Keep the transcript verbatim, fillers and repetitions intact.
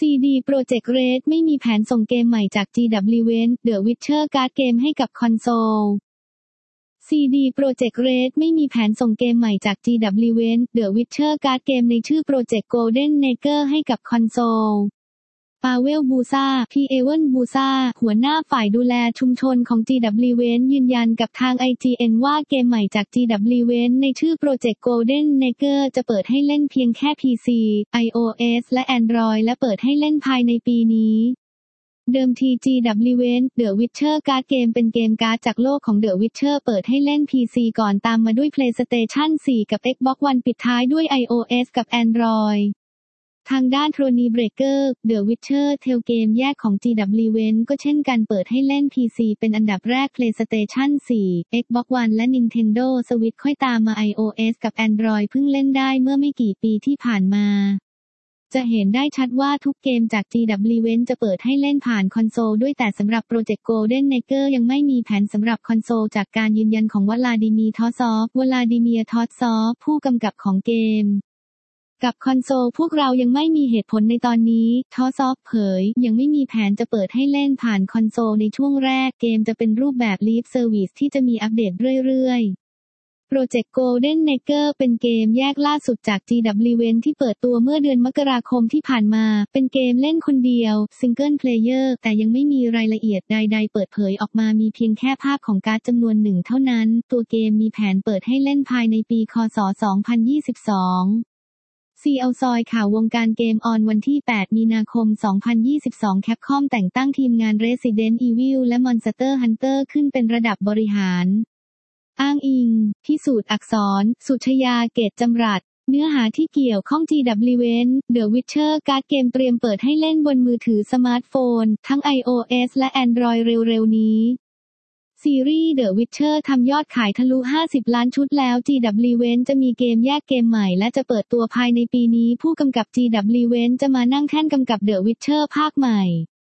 ซี ดี Projekt Red ไม่มีแผนส่งเกมใหม่จาก จี ดับเบิลยู อี The Witcher การ์ดเกมให้กับคอนโซล ซี ดี Projekt Red ไม่มีแผนส่งเกมใหม่จาก จี ดับเบิลยู อี The Witcher การ์ดเกมในชื่อโปรเจกต์ Golden Dagger ให้กับคอนโซล ปาเวล บูซา พี เอเวิล บูซา หัวหน้าฝ่ายดูแลชุมชนของ จี ดับเบิลยู อี ยืนยันกับทาง ไอ จี เอ็น ว่าเกมใหม่จาก จี ดับเบิลยู อี ในชื่อโปรเจกต์ Golden Dagger จะเปิดให้เล่นเพียงแค่ พี ซี iOS และ Android และเปิดให้เล่นภายในปีนี้เดิมที จี ดับเบิลยู อี The Witcher การ์ดเกมเป็นเกมการ์ดจากโลกของ The Witcher เปิดให้เล่น พี ซี ก่อนตามมาด้วย PlayStation โฟร์ กับ Xbox One ปิดท้ายด้วย iOS กับ Androidทางด้าน Thronebreaker The Witcher Tale เกมแยกของ จี ดับเบิลยู อี ก็เช่นกันเปิดให้เล่น พี ซี เป็นอันดับแรก PlayStation โฟร์ Xbox One และ Nintendo Switch ค่อยตามมา iOS กับ Android เพิ่งเล่นได้เมื่อไม่กี่ปีที่ผ่านมาจะเห็นได้ชัดว่าทุกเกมจาก จี ดับเบิลยู อี จะเปิดให้เล่นผ่านคอนโซลด้วยแต่สำหรับโปรเจกต์ Golden Dagger ยังไม่มีแผนสำหรับคอนโซลจากการยืนยันของวลาดิเมียร์ ทอซอฟวลาดิเมียร์ ทอซอฟผู้กำกับของเกมกับคอนโซลพวกเรายังไม่มีเหตุผลในตอนนี้ทอซอฟเผยยังไม่มีแผนจะเปิดให้เล่นผ่านคอนโซลในช่วงแรกเกมจะเป็นรูปแบบ Live Service ที่จะมีอัปเดตเรื่อยๆโปรเจกต์ Golden Dagger เป็นเกมแยกล่าสุดจาก จี ดับเบิลยู อี ที่เปิดตัวเมื่อเดือนมกราคมที่ผ่านมาเป็นเกมเล่นคนเดียว Single Player แต่ยังไม่มีรายละเอียดใดๆเปิดเผยออกมามีเพียงแค่ภาพของการ์ดจำนวนหนึ่งเท่านั้นตัวเกมมีแผนเปิดให้เล่นภายในปีค.ศ. สองพันยี่สิบสองซี เอาซอยข่าววงการเกมออนวันที่ แปด มีนาคม สองพันยี่สิบสอง แคปคอมแต่งตั้งทีมงาน Resident Evil และ Monster Hunter ขึ้นเป็นระดับบริหารอ้างอิงพิสูจน์อักษรสุชยาเกตจำรัดเนื้อหาที่เกี่ยวข้อง จี ดับเบิลยู อี The Witcher การ์ดเกมเตรียมเปิดให้เล่นบนมือถือสมาร์ทโฟนทั้ง iOS และ Android เร็วๆนี้ซีรีส์ The Witcher ทำยอดขายทะลุห้าสิบล้านชุดแล้ว จี ดับเบิลยู อี จะมีเกมแยกเกมใหม่และจะเปิดตัวภายในปีนี้ผู้กำกับ จี ดับเบิลยู อี จะมานั่งแท่นกำกับ The Witcher ภาคใหม่